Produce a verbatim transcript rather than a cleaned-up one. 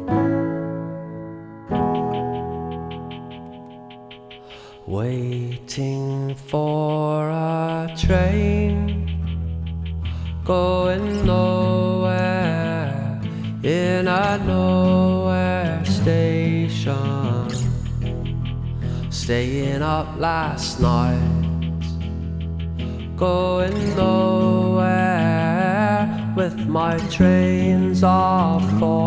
Waiting for a train, going nowhere, in a nowhere station. Staying up last night, going nowhere with my trains all full.